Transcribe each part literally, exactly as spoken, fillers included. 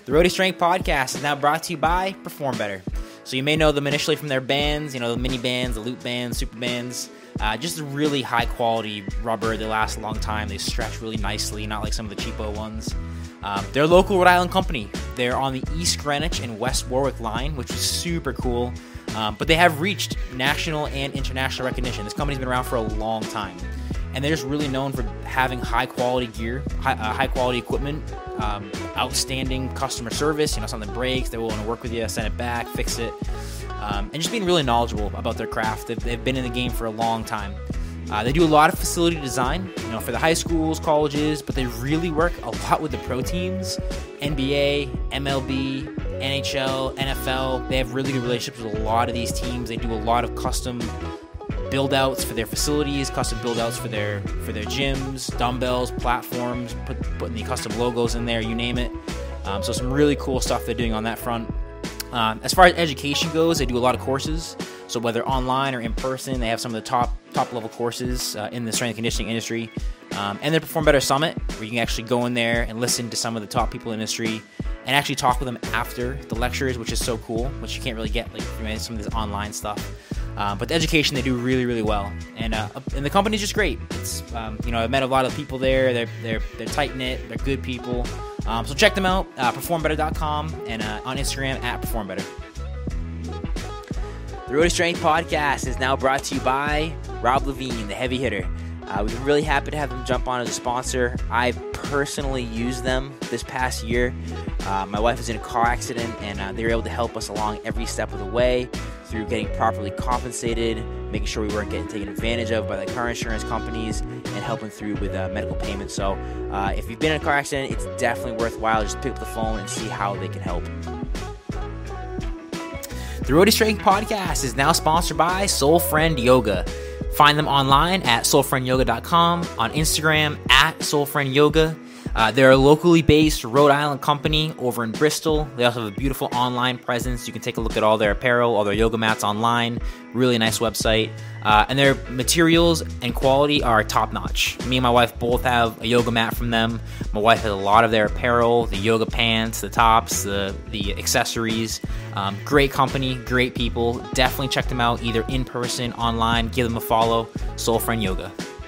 The Roadie Strength Podcast is now brought to you by Perform Better. So you may know them initially from their bands, you know, the mini bands, the loop bands, super bands. Uh, just a really high quality rubber. They last a long time. They stretch really nicely, not like some of the cheapo ones. Um, they're a local Rhode Island company. They're on the East Greenwich and West Warwick line, which is super cool. Um, but they have reached national and international recognition. This company's been around for a long time. And they're just really known for having high quality gear, high, uh, high quality equipment, um, outstanding customer service. You know, something breaks, they're willing to work with you, send it back, fix it, um, and just being really knowledgeable about their craft. They've, they've been in the game for a long time. Uh, they do a lot of facility design, you know, for the high schools, colleges, but they really work a lot with the pro teams, N B A, M L B, N H L, N F L. They have really good relationships with a lot of these teams. They do a lot of custom build outs for their facilities, custom build outs for their for their gyms, dumbbells, platforms, put, putting the custom logos in there, you name it. Um, so some really cool stuff they're doing on that front. Um, as far as education goes, they do a lot of courses. So whether online or in person, they have some of the top top level courses uh, in the strength and conditioning industry. Um, and their Perform Better Summit, where you can actually go in there and listen to some of the top people in the industry and actually talk with them after the lectures, which is so cool, which you can't really get like you know, some of this online stuff. Um, but the education, they do really, really well, and uh, and the company's just great. It's um, you know I've met a lot of people there. They're they're they're tight knit. They're good people. Um, so check them out. Uh, perform better dot com and uh, on Instagram at Perform Better. The Roadie Strength Podcast is now brought to you by Rob Levine, the heavy hitter. Uh, we've been really happy to have them jump on as a sponsor. I personally used them this past year. Uh, my wife was in a car accident, and uh, they were able to help us along every step of the way through getting properly compensated, making sure we weren't getting taken advantage of by the car insurance companies, and helping through with uh, medical payments. So uh, if you've been in a car accident, it's definitely worthwhile. Just pick up the phone and see how they can help. The Roadie Strength Podcast is now sponsored by Soul Friend Yoga. Find them online at soul friend yoga dot com, on Instagram at soul friend yoga. Uh, they're a locally based Rhode Island company over in Bristol. They also have a beautiful online presence. You can take a look at all their apparel, all their yoga mats online. Really nice website. Uh, and their materials and quality are top notch. Me and my wife both have a yoga mat from them. My wife has a lot of their apparel, the yoga pants, the tops, the, the accessories. Um, great company, great people. Definitely check them out either in person, online. Give them a follow. Soul Friend Yoga.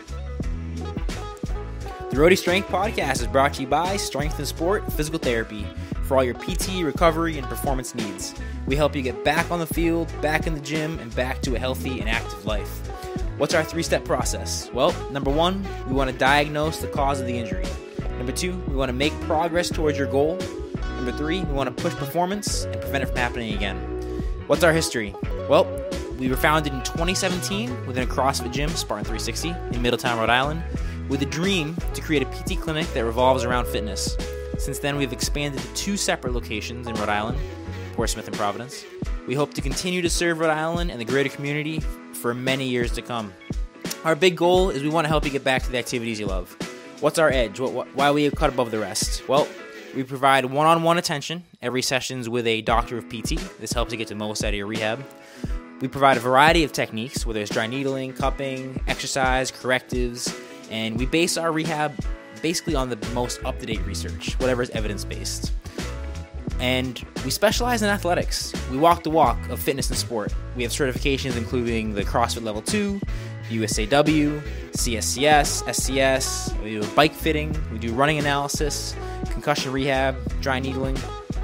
The Roadie Strength Podcast is brought to you by Strength and Sport Physical Therapy for all your P T, recovery, and performance needs. We help you get back on the field, back in the gym, and back to a healthy and active life. What's our three-step process? Well, number one, we want to diagnose the cause of the injury. Number two, we want to make progress towards your goal. Number three, we want to push performance and prevent it from happening again. What's our history? Well, we were founded in twenty seventeen within a CrossFit gym, Spartan three sixty, in Middletown, Rhode Island, with a dream to create a P T clinic that revolves around fitness. Since then, we've expanded to two separate locations in Rhode Island, Portsmouth and Providence. We hope to continue to serve Rhode Island and the greater community for many years to come. Our big goal is we want to help you get back to the activities you love. What's our edge? What, what, why are we cut above the rest? Well, we provide one-on-one attention. Every session's with a doctor of P T. This helps you get the most out of your rehab. We provide a variety of techniques, whether it's dry needling, cupping, exercise, correctives, and we base our rehab basically on the most up-to-date research, whatever is evidence-based. And we specialize in athletics. We walk the walk of fitness and sport. We have certifications including the CrossFit Level two, U S A W, C S C S, S C S. We do bike fitting. We do running analysis, concussion rehab, dry needling.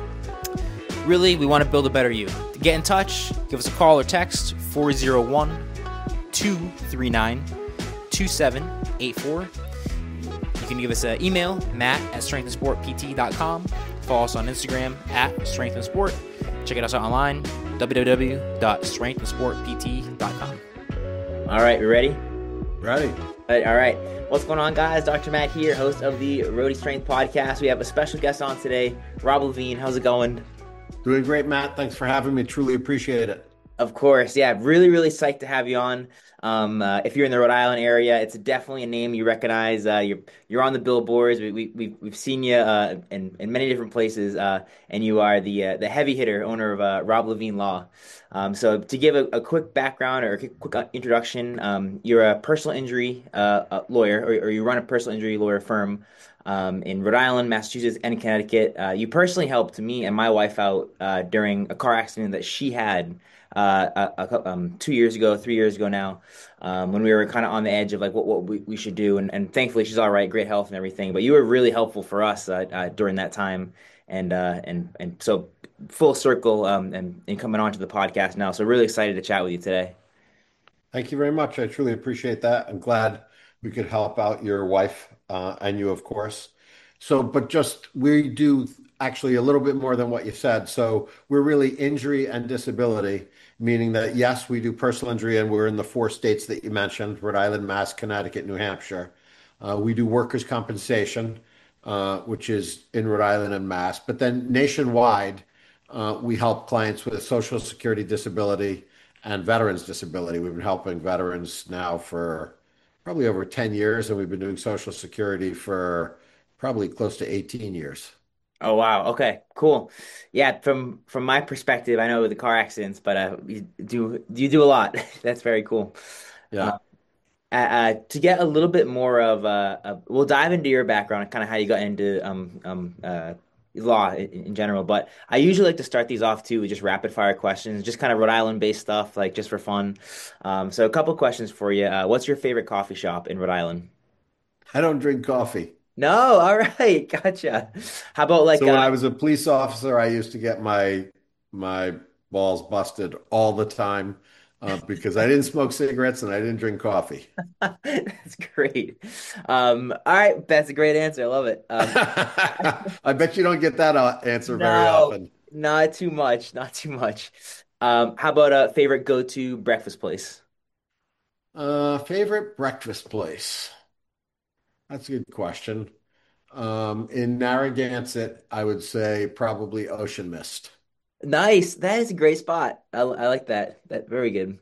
Really, we want to build a better you. To get in touch, give us a call or text four oh one, two three nine, two seven eight four. You can give us an email, matt at strength and sport p t dot com. Follow us on Instagram at strength and sport. Check us out online, w w w dot strength and sport p t dot com. All right, we ready? Ready. All right. What's going on, guys? Doctor Matt here, host of the Roadie Strength Podcast. We have a special guest on today, Rob Levine. How's it going? Doing great, Matt. Thanks for having me. Truly appreciate it. Of course. Yeah, really, really psyched to have you on. Um, uh, if you're in the Rhode Island area, it's definitely a name you recognize. Uh, you're you're on the billboards. We, we, we've we've seen you uh, in in many different places, uh, and you are the uh, the heavy hitter, owner of uh, Rob Levine Law. Um, so to give a, a quick background or a quick introduction, um, you're a personal injury uh, lawyer, or, or you run a personal injury lawyer firm. um, in Rhode Island, Massachusetts, and Connecticut. Uh, you personally helped me and my wife out uh, during a car accident that she had uh, a, a, cou- um, two years ago, three years ago now, um, when we were kind of on the edge of like what, what we, we should do. And, and thankfully, she's all right, great health and everything. But you were really helpful for us uh, uh, during that time. And uh, and and so full circle um, and, and coming on to the podcast now. So really excited to chat with you today. Thank you very much. I truly appreciate that. I'm glad we could help out your wife uh, and you, of course. So, but just we do actually a little bit more than what you said. So, we're really injury and disability, meaning that yes, we do personal injury and we're in the four states that you mentioned, Rhode Island, Mass, Connecticut, New Hampshire. Uh, we do workers' compensation, uh, which is in Rhode Island and Mass. But then nationwide, uh, we help clients with Social Security disability and veterans disability. We've been helping veterans now for probably over ten years, and we've been doing Social Security for probably close to eighteen years. Oh wow. Okay. Cool. Yeah. From from my perspective, I know the car accidents, but uh, you do you do a lot. That's very cool. Uh, Yeah. uh, uh, to get a little bit more of uh, uh, we'll dive into your background and kind of how you got into um um uh law in, in general. But I usually like to start these off too with just rapid fire questions, just kind of Rhode Island based stuff, like just for fun. Um, so a couple questions for you. Uh, what's your favorite coffee shop in Rhode Island? I don't drink coffee. No. All right. Gotcha. How about like So when uh I was a police officer, I used to get my my balls busted all the time uh, because I didn't smoke cigarettes and I didn't drink coffee. That's great. Um, all right, that's a great answer. I love it. Um, I bet you don't get that uh, answer very no, often. not too much, not too much. Um, how about a favorite go-to breakfast place? Uh, favorite breakfast place? That's a good question. Um, in Narragansett, I would say probably Ocean Mist. Nice. That is a great spot. I, I like that. That very good.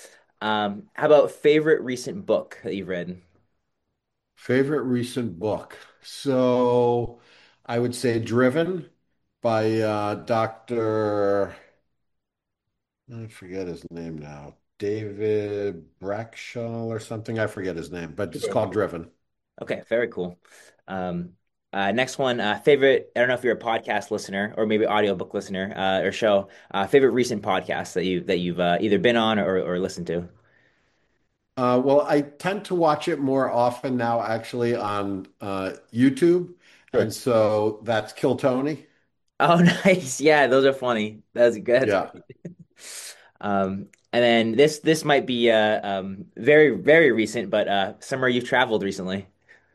Um, how about favorite recent book that you've read? Favorite recent book. So I would say Driven by uh, doctor I forget his name now. David Brackshaw or something. I forget his name, but it's called Driven. Okay, very cool. Um, uh, next one, uh, favorite, I don't know if you're a podcast listener or maybe audiobook listener uh, or show, uh, favorite recent podcast that you that you've uh, either been on or, or listened to. Uh, well, I tend to watch it more often now, actually, on uh, YouTube. Sure. And so that's Kill Tony. Oh, nice. Yeah, those are funny. That's good. That's Yeah. great. Um, and then this this might be uh um very very recent, but uh somewhere you've traveled recently.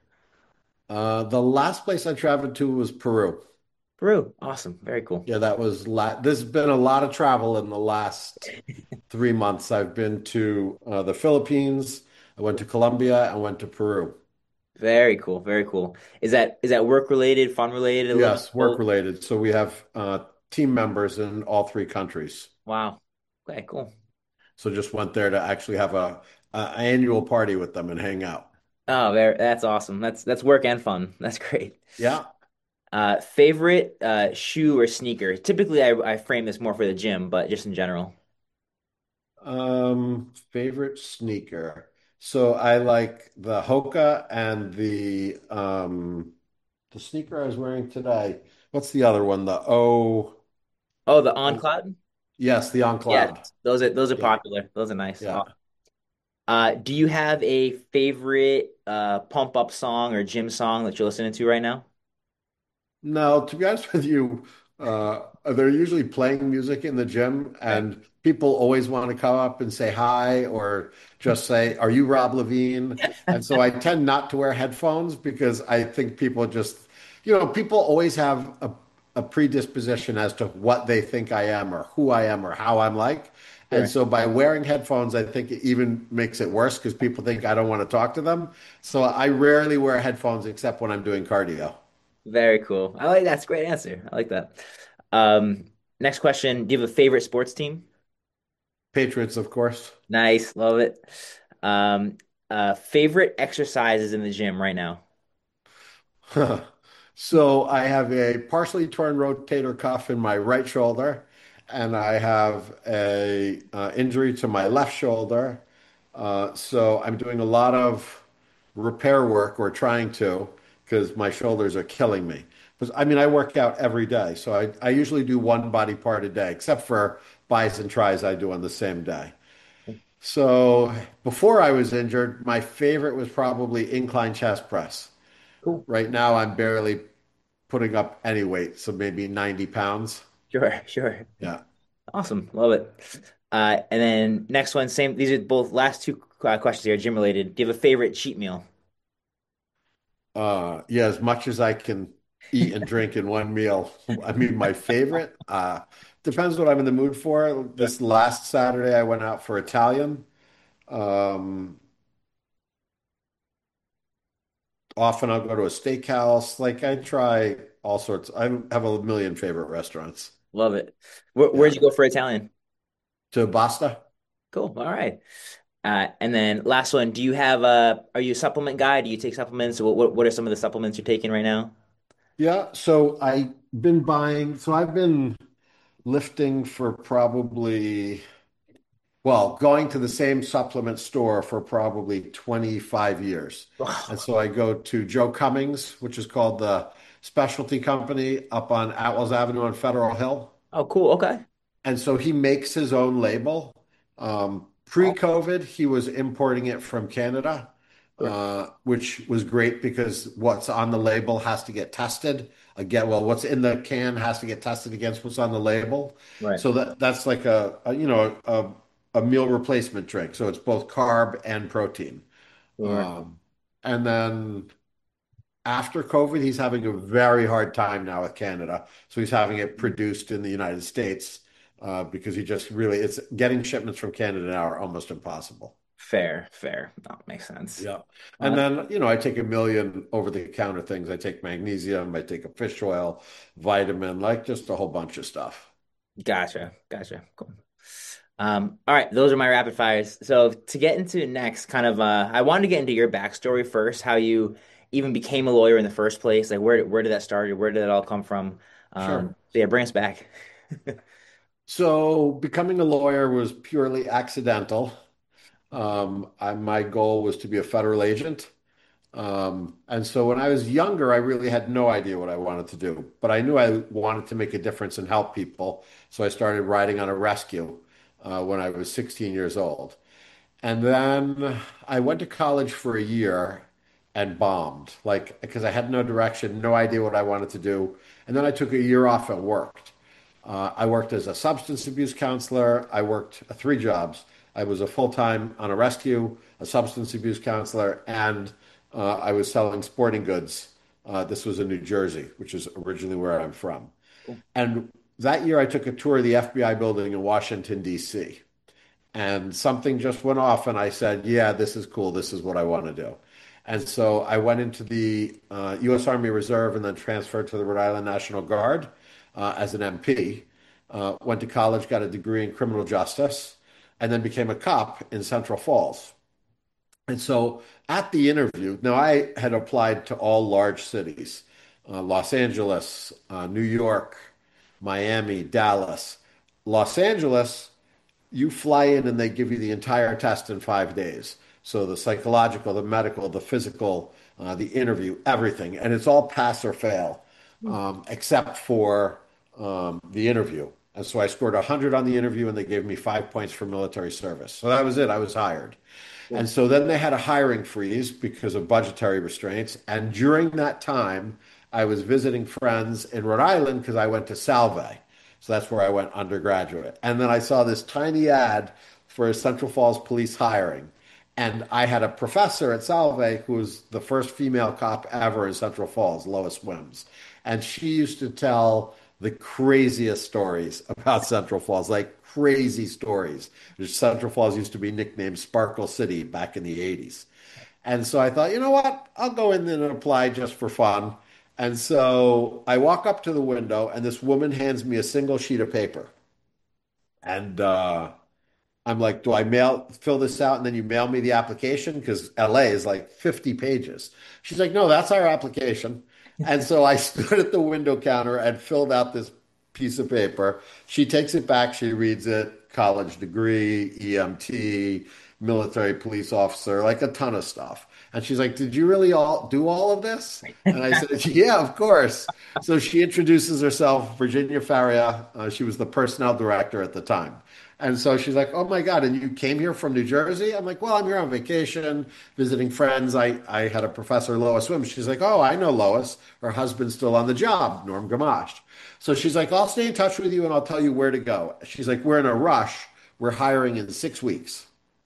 Uh, the last place I traveled to was Peru. Peru. Awesome. Very cool. Yeah, that was la there's been a lot of travel in the last three months. I've been to uh, the Philippines, I went to Colombia, I went to Peru. Very cool. Very cool. Is that is that work related, fun related, a little bit Yes, of work both? related. So we have uh, team members in all three countries. Wow. Okay, cool. So just went there to actually have a, a annual party with them and hang out. Oh, very, that's awesome. That's that's work and fun. That's great. Yeah. Uh, favorite uh shoe or sneaker? Typically, I I frame this more for the gym, but just in general. Um, favorite sneaker. So I like the Hoka and the um the sneaker I was wearing today. What's the other one? The O. Oh, the On Oh, Cloud? yes, the On Yes, Cloud. those are those are Yeah, popular. Those are nice. yeah. Uh, do you have a favorite uh pump up song or gym song that you're listening to right now? No, to be honest with you, uh, they're usually playing music in the gym, Okay. and people always want to come up and say hi or just say, "Are you Rob Levine?" And so I tend not to wear headphones because I think people just, you know, people always have a, a predisposition as to what they think I am or who I am or how I'm like. And Sure. so by wearing headphones, I think it even makes it worse because people think I don't want to talk to them. So I rarely wear headphones except when I'm doing cardio. Very cool. I like that's a great answer. I like that. Um, next question. Do you have a favorite sports team? Patriots, of course. Nice, love it. Um, uh, favorite exercises in the gym right now? So I have a partially torn rotator cuff in my right shoulder, and I have a uh, injury to my left shoulder. Uh, so I'm doing a lot of repair work or trying to, because my shoulders are killing me. Because I mean, I work out every day, so I, I usually do one body part a day, except for bis and tris I do on the same day. So before I was injured, my favorite was probably incline chest press. Cool. Right now, I'm barely putting up any weight, so maybe ninety pounds. Sure, sure. Yeah. Awesome. Love it. Uh, and then next one, same. These are both last two uh, questions here, gym related. Do you have a favorite cheat meal? Uh, yeah, as much as I can eat and drink in one meal. I mean, my favorite, uh, depends what I'm in the mood for. Sure. This last Saturday, I went out for Italian. Um, Often I'll go to a steakhouse. Like I try all sorts. I have a million favorite restaurants. Love it. Where, where'd Yeah. you go for Italian? To Basta? Cool. All right. Uh, and then last one, do you have a, are you a supplement guy? Do you take supplements? What, what, what are some of the supplements you're taking right now? Yeah. So I've been buying, so I've been lifting for probably, well, going to the same supplement store for probably twenty-five years. And so I go to Joe Cummings, which is called the specialty company up on Atwells Avenue on Federal Hill. Oh, cool. Okay. And so he makes his own label. Um, Oh, pre-COVID, he was importing it from Canada, sure. uh, which was great because what's on the label has to get tested. Again, well, what's in the can has to get tested against what's on the label. Right. So that that's like a, a you know a, a meal replacement drink. So it's both carb and protein. Sure. Um, and then after COVID, he's having a very hard time now with Canada. So he's having it produced in the United States uh, because he just really, it's getting shipments from Canada now are almost impossible. Fair, fair. That makes sense. Yeah. And Uh, then, you know, I take a million over-the-counter things. I take magnesium, I take a fish oil, vitamin, like just a whole bunch of stuff. gotcha. Gotcha. Cool. Um, all right, those are my rapid fires. So to get into next, kind of, uh, I wanted to get into your backstory first, how you even became a lawyer in the first place. Like, where where did that start? Where did it all come from? Um, Sure. so yeah, bring us back. So becoming a lawyer was purely accidental. Um, I, my goal was to be a federal agent. Um, and so when I was younger, I really had no idea what I wanted to do, but I knew I wanted to make a difference and help people. So I started riding on a rescue uh, when I was sixteen years old. And then I went to college for a year and bombed, like, because I had no direction, no idea what I wanted to do. And then I took a year off and worked. Uh, I worked as a substance abuse counselor. I worked uh, three jobs. I was a full-time on a rescue, a substance abuse counselor, and uh, I was selling sporting goods. Uh, this was in New Jersey, which is originally where I'm from. Cool. And that year I took a tour of the F B I building in Washington, D C, and something just went off, and I said, yeah, this is cool. This is what I want to do. And so I went into the uh, U S. Army Reserve and then transferred to the Rhode Island National Guard uh, as an M P. Uh, went to college, got a degree in criminal justice, and then became a cop in Central Falls. And so at the interview, now I had applied to all large cities, uh, Los Angeles, uh, New York, Miami, Dallas. Los Angeles, you fly in and they give you the entire test in five days. So the psychological, the medical, the physical, uh, the interview, everything. And it's all pass or fail, um, except for um, the interview. And so I scored one hundred on the interview and they gave me five points for military service. So that was it. I was hired. And Cool. so then they had a hiring freeze because of budgetary restraints. And during that time, I was visiting friends in Rhode Island because I went to Salve. So that's where I went undergraduate. And then I saw this tiny ad for Central Falls police hiring. And I had a professor at Salve who was the first female cop ever in Central Falls, Lois Wims. And she used to tell the craziest stories about Central Falls, like crazy stories. Central Falls used to be nicknamed Sparkle City back in the eighties. And so I thought, you know what? I'll go in and apply just for fun. And so I walk up to the window, and this woman hands me a single sheet of paper. And uh, I'm like, do I mail fill this out and then you mail me the application? Because L A is like fifty pages. She's like, no, that's our application. And so I stood at the window counter and filled out this piece of paper. She takes it back, she reads it, college degree, E M T, military police officer, like a ton of stuff. And she's like, did you really all do all of this? And I said, yeah, of course. So she introduces herself, Virginia Faria. Uh, she was the personnel director at the time. And so she's like, oh my God, and you came here from New Jersey? I'm like, well, I'm here on vacation, visiting friends. I, I had a professor, Lois Wim. She's like, oh, I know Lois. Her husband's still on the job, Norm Gamache. So she's like, I'll stay in touch with you and I'll tell you where to go. She's like, we're in a rush. We're hiring in six weeks.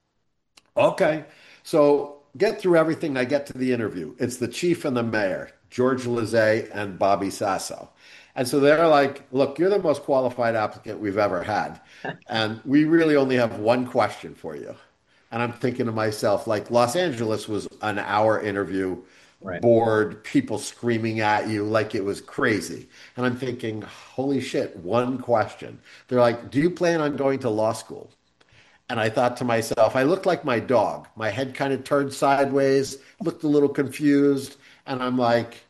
Okay. So get through everything. I get to the interview. It's the chief and the mayor, George Lizet and Bobby Sasso. And so they're like, look, you're the most qualified applicant we've ever had. And we really only have one question for you. And I'm thinking to myself, like, Los Angeles was an hour interview, Right. bored, people screaming at you like it was crazy. And I'm thinking, holy shit, one question. They're like, do you plan on going to law school? And I thought to myself, I looked like my dog. My head kind of turned sideways, looked a little confused. And I'm like,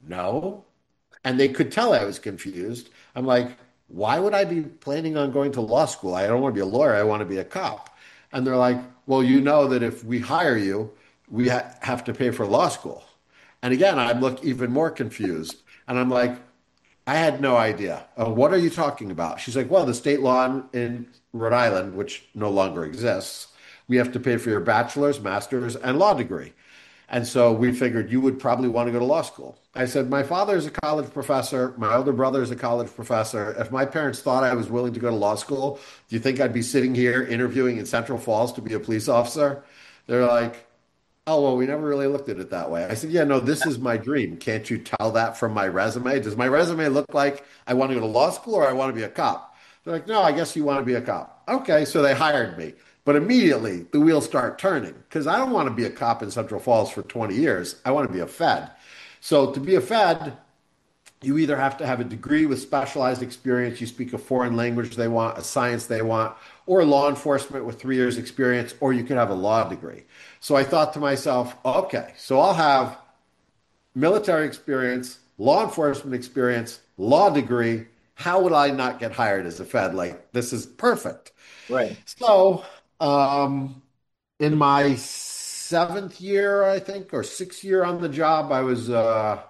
no. And they could tell I was confused. I'm like, why would I be planning on going to law school? I don't want to be a lawyer. I want to be a cop. And they're like, well, you know that if we hire you, we ha have to pay for law school. And again, I look even more confused. And I'm like, I had no idea. Uh, what are you talking about? She's like, well, the state law in, in Rhode Island, which no longer exists, we have to pay for your bachelor's, master's, and law degree. And so we figured you would probably want to go to law school. I said, my father is a college professor. My older brother is a college professor. If my parents thought I was willing to go to law school, do you think I'd be sitting here interviewing in Central Falls to be a police officer? They're like, oh, well, we never really looked at it that way. I said, yeah, no, this is my dream. Can't you tell that from my resume? Does my resume look like I want to go to law school or I want to be a cop? They're like, no, I guess you want to be a cop. Okay, so they hired me. But immediately the wheels start turning because I don't want to be a cop in Central Falls for twenty years. I want to be a Fed. So to be a Fed, you either have to have a degree with specialized experience, you speak a foreign language they want, a science they want, or law enforcement with three years experience, or you could have a law degree. So I thought to myself, okay, so I'll have military experience, law enforcement experience, law degree. How would I not get hired as a Fed? Like, this is perfect. Right. So, um, in my seventh year, I think, or sixth year on the job, I was uh,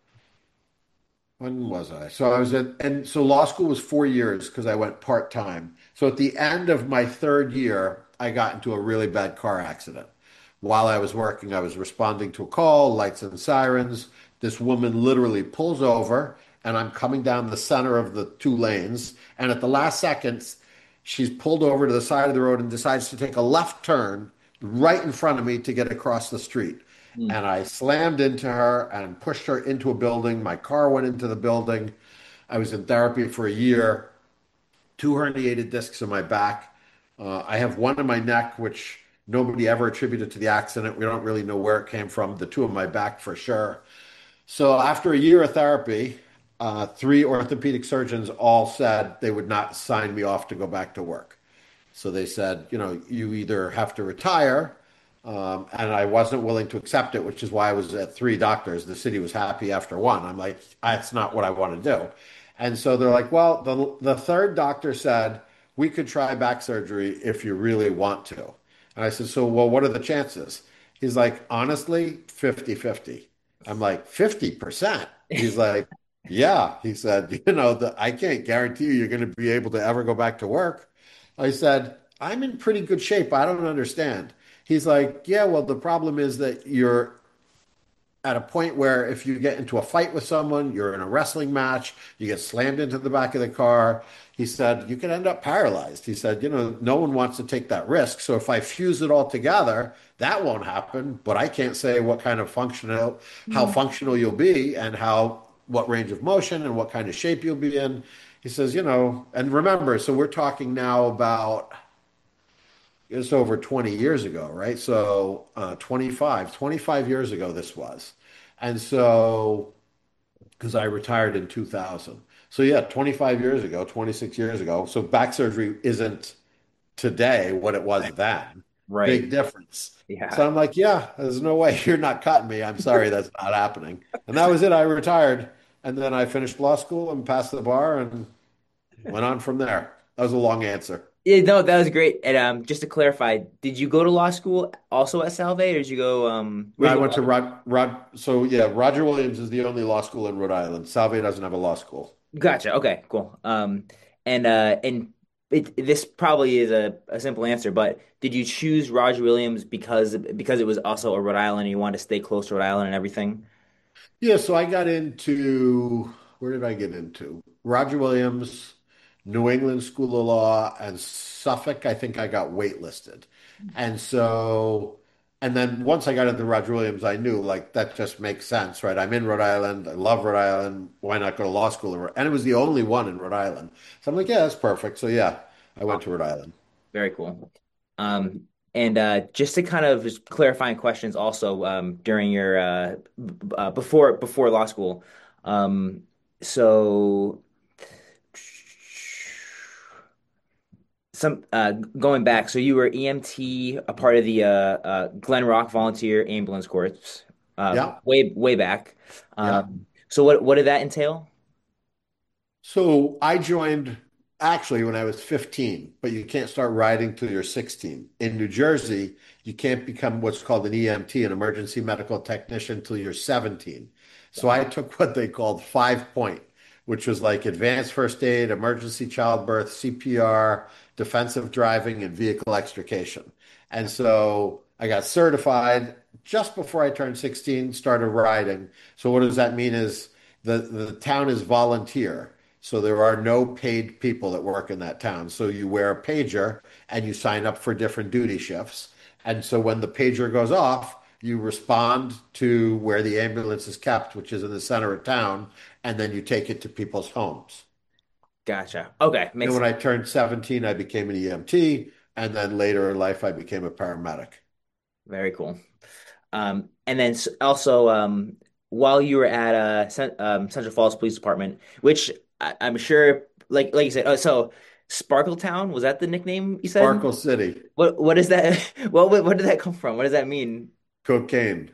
when was I? So I was at, and so law school was four years because I went part time. So at the end of my third year, I got into a really bad car accident. While I was working, I was responding to a call, lights and sirens. This woman literally pulls over, and I'm coming down the center of the two lanes. And at the last second, she's pulled over to the side of the road and decides to take a left turn right in front of me to get across the street. Mm. And I slammed into her and pushed her into a building. My car went into the building. I was in therapy for a year, two herniated discs in my back. Uh, I have one in my neck, which nobody ever attributed to the accident. We don't really know where it came from. The two in my back for sure. So after a year of therapy, uh, three orthopedic surgeons all said they would not sign me off to go back to work. So they said, you know, you either have to retire, um, and I wasn't willing to accept it, which is why I was at three doctors. The city was happy after one. I'm like, that's not what I want to do. And so they're like, well, the the third doctor said we could try back surgery if you really want to. And I said, so, well, what are the chances? He's like, honestly, fifty-fifty. I'm like, fifty percent? He's like, yeah. He said, you know, the, I can't guarantee you you're going to be able to ever go back to work. I said, I'm in pretty good shape. I don't understand. He's like, yeah, well, the problem is that you're at a point where if you get into a fight with someone, you're in a wrestling match, you get slammed into the back of the car. He said, you could end up paralyzed. He said, you know, no one wants to take that risk. So if I fuse it all together, that won't happen. But I can't say what kind of functional, how Mm. functional you'll be and how, what range of motion and what kind of shape you'll be in. He says, you know, and remember, so we're talking now about it's over twenty years ago, right? So uh, twenty-five, twenty-five years ago this was. And so, because I retired in two thousand. So yeah, twenty-five years ago, twenty-six years ago. So back surgery isn't today what it was then. Right. Big difference. Yeah. So I'm like, yeah, there's no way you're not cutting me. I'm sorry, that's not happening. And that was it. I retired. And then I finished law school and passed the bar and went on from there. That was a long answer. Yeah, no, that was great. And um, just to clarify, did you go to law school also at Salve, or did you go um, where'd I you go? went to Rod, Rod, so yeah, Roger Williams is the only law school in Rhode Island. Salve doesn't have a law school. Gotcha. Okay, cool. Um, and uh, and it, this probably is a, a simple answer, but did you choose Roger Williams because because it was also a Rhode Island and you wanted to stay close to Rhode Island and everything? Yeah, so I got into, where did I get into? Roger Williams, New England School of Law, and Suffolk. I think I got waitlisted. And so, and then once I got into Roger Williams, I knew like that just makes sense, right? I'm in Rhode Island. I love Rhode Island. Why not go to law school? in Rhode- And it was the only one in Rhode Island. So I'm like, yeah, that's perfect. So yeah, I went to Rhode Island. Very cool. Um, and uh, just to kind of just clarifying questions also um, during your uh, b- uh, before before law school. Um, so some uh, going back, so you were E M T, a part of the uh, uh, Glen Rock Volunteer Ambulance Corps, uh, Yeah, way way back. yeah. Um, so what what did that entail? So I joined actually when I was fifteen, but you can't start riding till you're sixteen. In New Jersey, you can't become what's called an E M T, an emergency medical technician, till you're seventeen. So I took what they called five point, which was like advanced first aid, emergency childbirth, C P R, defensive driving, and vehicle extrication. And so I got certified just before I turned sixteen, started riding. So what does that mean is the, the town is volunteer. So there are no paid people that work in that town. So you wear a pager and you sign up for different duty shifts. And so when the pager goes off, you respond to where the ambulance is kept, which is in the center of town, and then you take it to people's homes. Gotcha. Okay, And makes when sense. I turned seventeen, I became an E M T, and then later in life, I became a paramedic. Very cool. Um, and then s- also, um, while you were at uh, Cen- um, Central Falls Police Department, which I I'm sure, like like you said, oh, so Sparkletown, was that the nickname you said? Sparkle City, What what is that? Well, what, what did that come from? What does that mean? cocaine.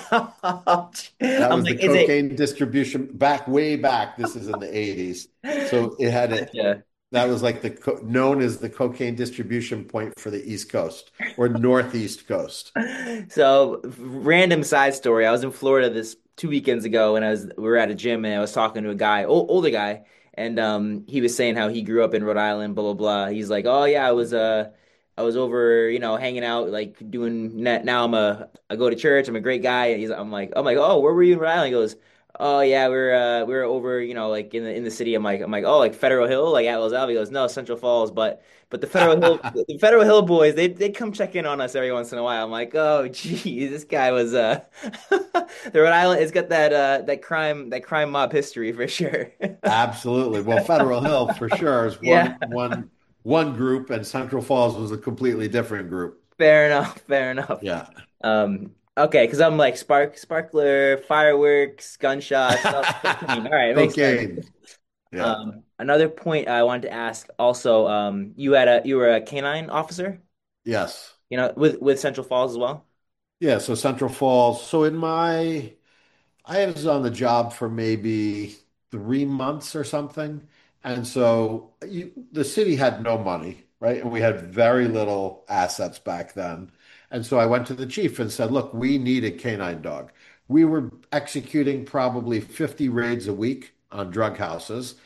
That I'm was the like, is it? cocaine distribution back way back. This is in the eighties. So it had it. Gotcha. That was like the co known as the cocaine distribution point for the East Coast or Northeast Coast. So, random side story. I was in Florida this two weekends ago, and I was we were at a gym, and I was talking to a guy, old, older guy, and um, he was saying how he grew up in Rhode Island, blah blah blah. He's like, oh yeah, I was uh, I was over, you know, hanging out, like doing net. Now I'm a, I go to church. I'm a great guy. And he's, I'm like, I'm like, oh, where were you in Rhode Island? He goes, oh yeah, we're uh, we're over, you know, like in the in the city. I'm like, I'm like, oh, like Federal Hill, like at Los Alamos. He goes, no, Central Falls, but. But the Federal Hill, the Federal Hill boys, they they come check in on us every once in a while. I'm like, oh, geez, this guy was uh, the Rhode Island. It's got that uh that crime that crime mob history for sure. Absolutely. Well, Federal Hill for sure is Yeah, one one one group, and Central Falls was a completely different group. fair enough, fair enough. Yeah. Um, okay, because I'm like spark, sparkler, fireworks, gunshots, stuff, cocaine. All right, it makes sense. Cocaine. Yeah. Um, another point I wanted to ask also, um, you had a you were a canine officer, Yes. you know, with with Central Falls as well. Yeah. So Central Falls. So in my I was on the job for maybe three months or something. And so you, the city had no money, right? And we had very little assets back then. And so I went to the chief and said, look, we need a canine dog. We were executing probably fifty raids a week on drug houses,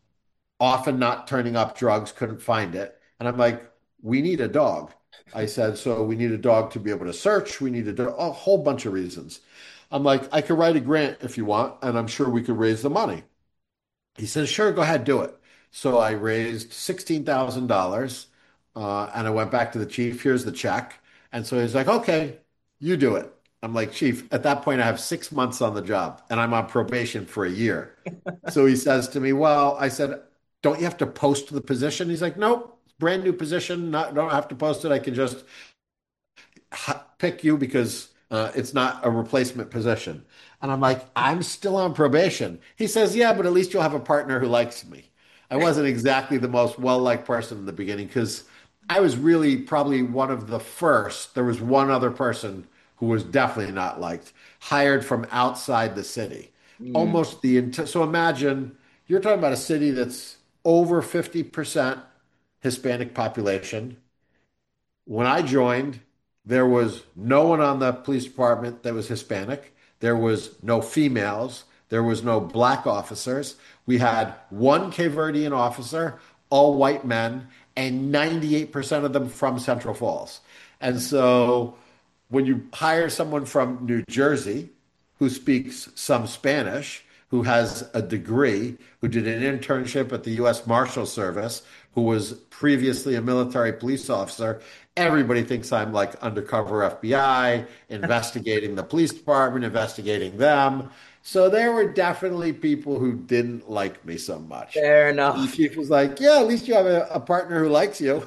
often not turning up drugs, couldn't find it. And I'm like, we need a dog. I said, so we need a dog to be able to search. We need a, do- a whole bunch of reasons. I'm like, I could write a grant if you want, and I'm sure we could raise the money. He says, sure, go ahead, do it. So I raised sixteen thousand dollars uh, and I went back to the chief. Here's the check. And so he's like, okay, you do it. I'm like, chief, at that point, I have six months on the job and I'm on probation for a year. So he says to me, well, I said, don't you have to post the position? He's like, nope, brand new position. Not, don't have to post it. I can just pick you because uh, it's not a replacement position. And I'm like, I'm still on probation. He says, yeah, but at least you'll have a partner who likes me. I wasn't exactly the most well-liked person in the beginning because I was really probably one of the first. There was one other person who was definitely not liked, hired from outside the city. Mm, Almost the entire. So imagine you're talking about a city that's over fifty percent Hispanic population. When I joined, there was no one on the police department that was Hispanic. There was no females. There was no black officers. We had one Cape Verdean officer, all white men, and ninety-eight percent of them from Central Falls. And so when you hire someone from New Jersey who speaks some Spanish, who has a degree, who did an internship at the U S. Marshal Service, who was previously a military police officer, everybody thinks I'm like undercover F B I, investigating the police department, investigating them. So there were definitely people who didn't like me so much. Fair The enough. chief was like, "Yeah, at least you have a, a partner who likes you."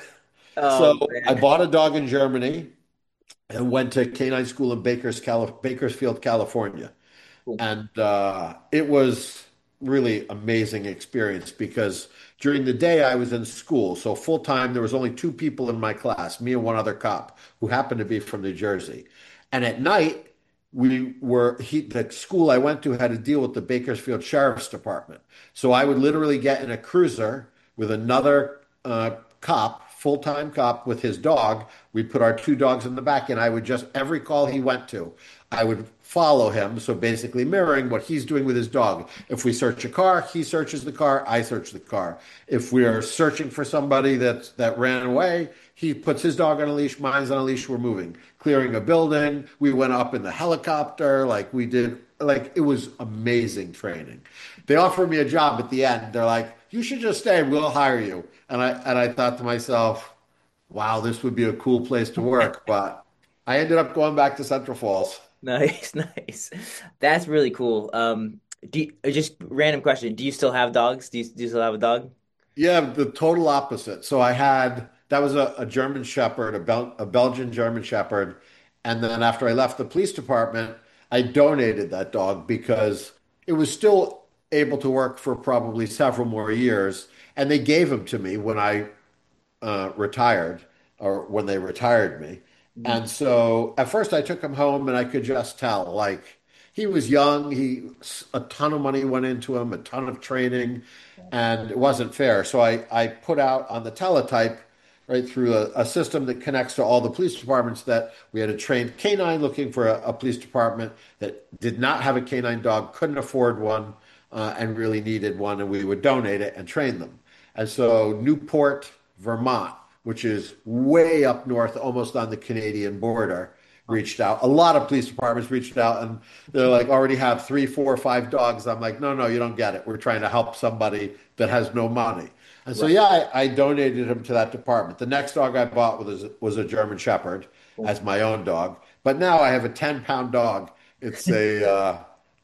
So Oh I man. bought a dog in Germany and went to canine school in Bakers, Calif Bakersfield, California. Cool. And uh, it was really amazing experience because during the day I was in school. So full time, there was only two people in my class, me and one other cop who happened to be from New Jersey. And at night, we were he the school I went to had to deal with the Bakersfield Sheriff's Department. So I would literally get in a cruiser with another uh, cop, full-time cop with his dog. We'd put our two dogs in the back, and I would just every call he went to, I would follow him. So basically mirroring what he's doing with his dog. If we search a car, he searches the car, I search the car. If we are searching for somebody that that ran away, he puts his dog on a leash, mine's on a leash, we're moving. Clearing a building, we went up in the helicopter, like we did, like it was amazing training. They offered me a job at the end. They're like, you should just stay, we'll hire you. And I and I thought to myself, wow, this would be a cool place to work. But I ended up going back to Central Falls. Nice, nice. That's really cool. Um, do you, uh, just random question. Do you still have dogs? Do you, do you still have a dog? Yeah, the total opposite. So I had that was a, a German Shepherd, a, Bel a Belgian German Shepherd, and then after I left the police department, I donated that dog because it was still able to work for probably several more years, and they gave him to me when I uh, retired or when they retired me. Mhm. And so at first I took him home and I could just tell like he was young, he a ton of money went into him, a ton of training, and it wasn't fair. So I, I put out on the teletype right through a, a system that connects to all the police departments that we had a trained canine looking for a, a police department that did not have a canine dog, couldn't afford one, uh, and really needed one, and we would donate it and train them. And so Newport, Vermont, which is way up north, almost on the Canadian border, reached out. A lot of police departments reached out and they're like, already have three, four, five dogs. I'm like, no, no, you don't get it. We're trying to help somebody that has no money. And so, Right. yeah, I, I donated him to that department. The next dog I bought was, was a German Shepherd Cool. as my own dog. But now I have a ten pound dog. It's a, uh,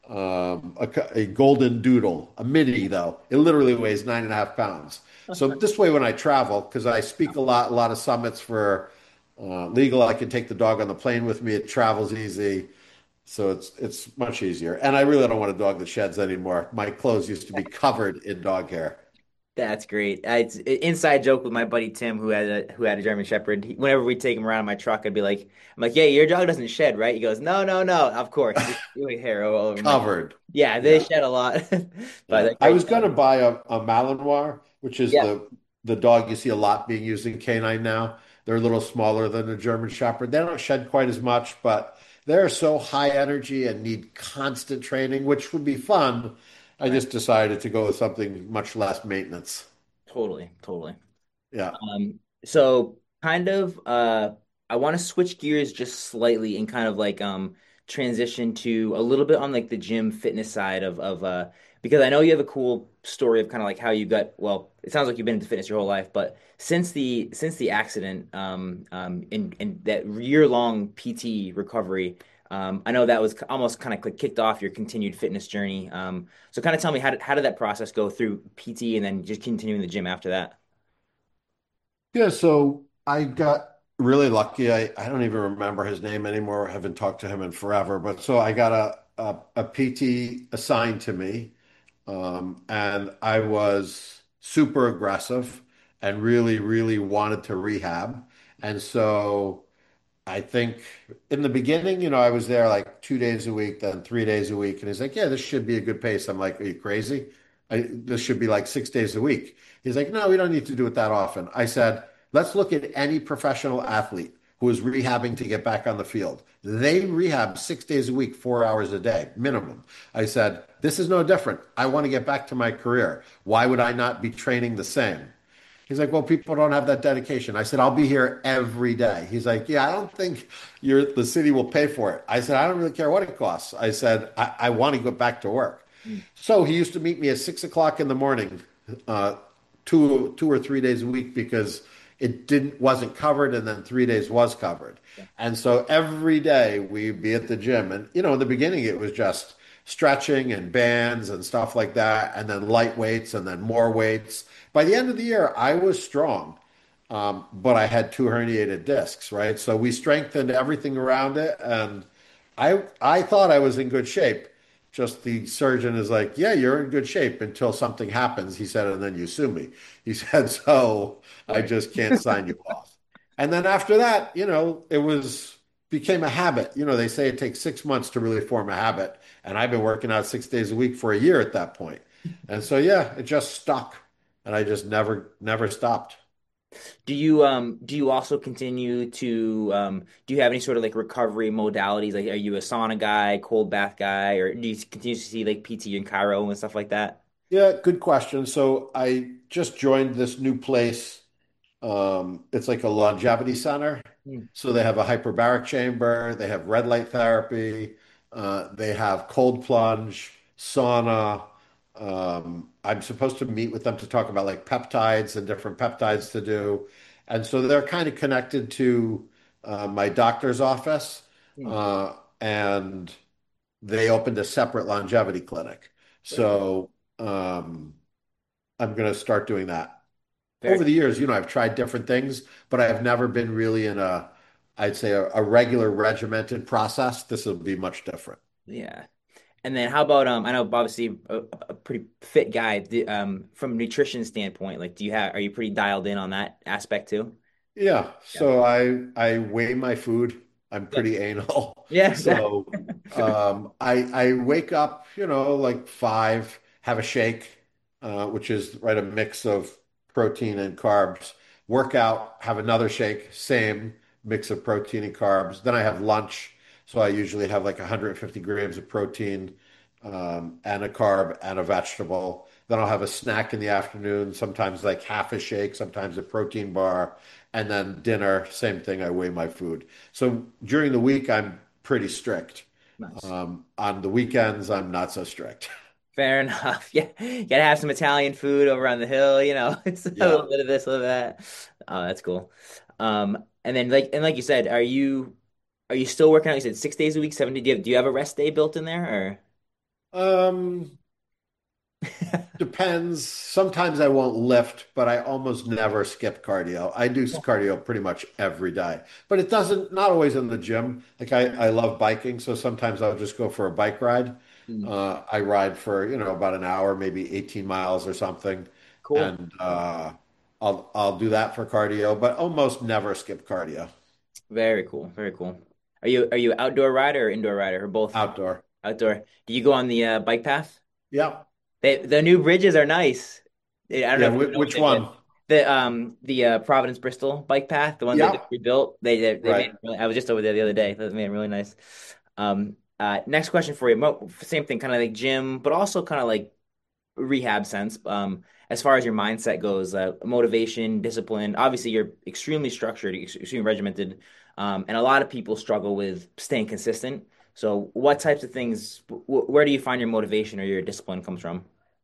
um, a, a golden doodle, a mini though. It literally weighs nine and a half pounds. So this way, when I travel, because I speak a lot, a lot of summits for uh, legal, I can take the dog on the plane with me. It travels easy, so it's it's much easier. And I really don't want a dog that sheds anymore. My clothes used to be covered in dog hair. That's great. I, it's an inside joke with my buddy Tim, who had a who had a German Shepherd. He, whenever we take him around in my truck, I'd be like, "I'm like, yeah, your dog doesn't shed, right?" He goes, "No, no, no. Of course, it's really hair all over." I'm like, Covered. "Yeah, they Yeah. shed a lot, but Yeah. they're I great was going to dogs." buy a, a Malinois, which is Yeah, the the dog you see a lot being used in canine now. They're a little smaller than a German Shepherd. They don't shed quite as much, but they're so high energy and need constant training, which would be fun. I right. just decided to go with something much less maintenance. Totally, totally. Yeah. Um, so kind of uh I want to switch gears just slightly and kind of like um transition to a little bit on like the gym fitness side of of uh because I know you have a cool story of kind of like how you got well, it sounds like you've been into fitness your whole life, but since the since the accident um um in in that year-long P T recovery, um I know that was almost kind of like kicked off your continued fitness journey. Um so kind of tell me how did how did that process go through P T and then just continuing the gym after that? Yeah, so I got really lucky. I, I don't even remember his name anymore. I haven't talked to him in forever. But so I got a, a, a P T assigned to me. Um, and I was super aggressive and really, really wanted to rehab. And so I think in the beginning, you know, I was there like two days a week, then three days a week. And he's like, yeah, this should be a good pace. I'm like, are you crazy? I, this should be like six days a week. He's like, no, we don't need to do it that often. I said, let's look at any professional athlete who is rehabbing to get back on the field. They rehab six days a week, four hours a day, minimum. I said, this is no different. I want to get back to my career. Why would I not be training the same? He's like, well, people don't have that dedication. I said, I'll be here every day. He's like, yeah, I don't think you're, the city will pay for it. I said, I don't really care what it costs. I said, I, I want to go back to work. Mm. So he used to meet me at six o'clock in the morning, uh, two, two or three days a week because it didn't, wasn't covered. And then three days was covered. Yeah. And so every day we'd be at the gym. And, you know, in the beginning, it was just stretching and bands and stuff like that. And then light weights and then more weights. By the end of the year, I was strong, um, but I had two herniated discs, right? So we strengthened everything around it, and I I thought I was in good shape. Just the surgeon is like, "Yeah, you're in good shape until something happens," he said, and then you sue me. He said, "So I Right. just can't sign you off." And then after that, you know, it was became a habit. You know, they say it takes six months to really form a habit, and I've been working out six days a week for a year at that point. And so, yeah, it just stuck and I just never never stopped. Do you um do you also continue to um do you have any sort of like recovery modalities? Like, are you a sauna guy, cold bath guy, or do you continue to see like P T and Cairo and stuff like that? Yeah, good question. So I just joined this new place. Um, it's like a longevity center. Mm. So they have a hyperbaric chamber, they have red light therapy, uh, they have cold plunge, sauna. Um, I'm supposed to meet with them to talk about like peptides and different peptides to do. And so they're kind of connected to uh, my doctor's office. Mm. Uh, and they opened a separate longevity clinic. Very cool. So um, I'm going to start doing that. Very Over the cool. years, you know, I've tried different things, but I have never been really in a, I'd say a, a regular regimented process. This will be much different. Yeah. And then how about um I know obviously a, a pretty fit guy. Do- um from a nutrition standpoint, like do you have are you pretty dialed in on that aspect too? Yeah, Yeah. so I I weigh my food. I'm Yep. pretty anal. Yeah. So um I I wake up, you know, like five, have a shake, uh, which is right a mix of protein and carbs. Work out, have another shake, same mix of protein and carbs. Then I have lunch. So I usually have like one hundred fifty grams of protein, um, and a carb and a vegetable. Then I'll have a snack in the afternoon, sometimes like half a shake, sometimes a protein bar. And then dinner, same thing, I weigh my food. So during the week, I'm pretty strict. Nice. Um, on the weekends, I'm not so strict. Fair enough. Yeah. You gotta have some Italian food over on the hill, you know. It's a Yeah. little bit of this, a little of that. Oh, that's cool. Um, and then like and like you said, are you are you still working out? You said six days a week, seven days. Do you have, do you have a rest day built in there Um, or? Depends. Sometimes I won't lift, but I almost never skip cardio. I do cardio pretty much every day, but it doesn't, not always in the gym. Like I, I love biking, so sometimes I'll just go for a bike ride. Hmm. Uh, I ride for, you know, about an hour, maybe eighteen miles or something. Cool. And uh, I'll I'll do that for cardio, but almost never skip cardio. Very cool. Very cool. Are you are you outdoor rider or indoor rider or both? Outdoor. Outdoor. Do you go on the uh, bike path? Yeah. They the new bridges are nice. They- I don't know Yeah. if you Wh know what which they did. one? The um the uh, Providence Bristol bike path, the ones they just Yeah. rebuilt. They they, they made Right. it really, I was just over there the other day. They made it really nice. Um uh next question for you. Mo Same thing, kind of like gym, but also kind of like rehab sense. Um as far as your mindset goes, uh, motivation, discipline. Obviously, you're extremely structured, ex- extremely regimented. Um, and a lot of people struggle with staying consistent. So, what types of things, wh where do you find your motivation or your discipline comes from?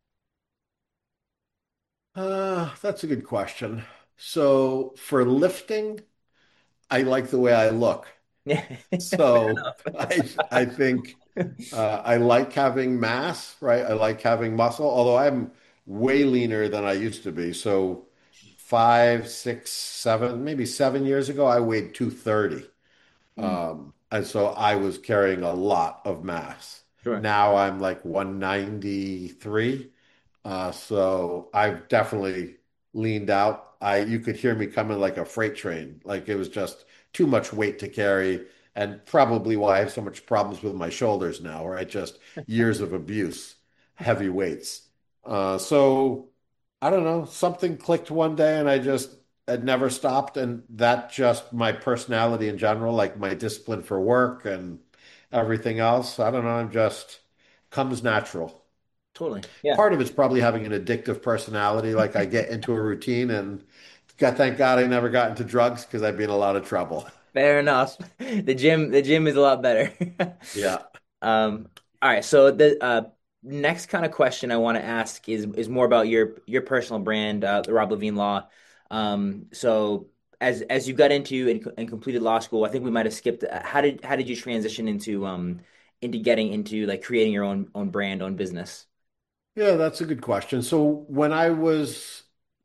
Uh, that's a good question. So for lifting, I like the way I look. Yeah, fair So I I think enough. uh, I like having mass, right? I like having muscle, although I'm way leaner than I used to be. So five, six, seven, maybe seven years ago, I weighed two thirty. Mm, Um, and so I was carrying a lot of mass. sure. Now I'm like one ninety-three. Uh, so I've definitely leaned out. I you could hear me coming like a freight train. Like it was just too much weight to carry, and probably why I have so much problems with my shoulders now, right? Just years of abuse, heavy weights. Uh, so I don't know, something clicked one day and I just had never stopped. And that just my personality in general, like my discipline for work and everything else. I don't know, I'm just comes natural. Totally. Yeah. Part of it's probably having an addictive personality. Like I get into a routine and God, thank God I never got into drugs because I'd be in a lot of trouble. Fair enough. The gym, the gym is a lot better. Yeah. Um, all right. So the uh, next kind of question I want to ask is is more about your your personal brand, uh, the Rob Levine Law. Um, so as as you got into and, and completed law school, I think we might have skipped. uh, How did how did you transition into um into getting into like creating your own own brand, own business? Yeah, that's a good question. So when I was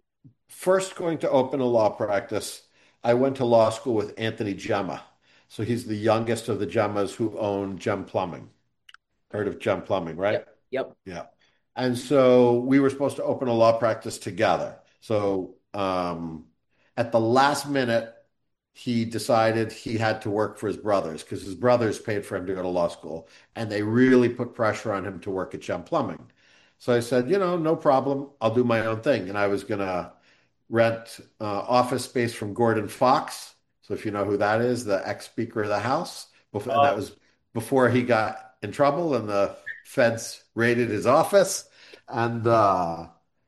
first going to open a law practice, I went to law school with Anthony Gemma. So he's the youngest of the Gemmas who own Gem Plumbing. Heard of Gem Plumbing, right? Yep. Yep. Yeah. And so we were supposed to open a law practice together. So um, at the last minute, he decided he had to work for his brothers because his brothers paid for him to go to law school. And they really put pressure on him to work at Gem Plumbing. So I said, you know, no problem. I'll do my own thing. And I was going to rent uh, office space from Gordon Fox. So if you know who that is, the ex-Speaker of the House, and that Oh. was before he got in trouble and the feds raided his office. And uh,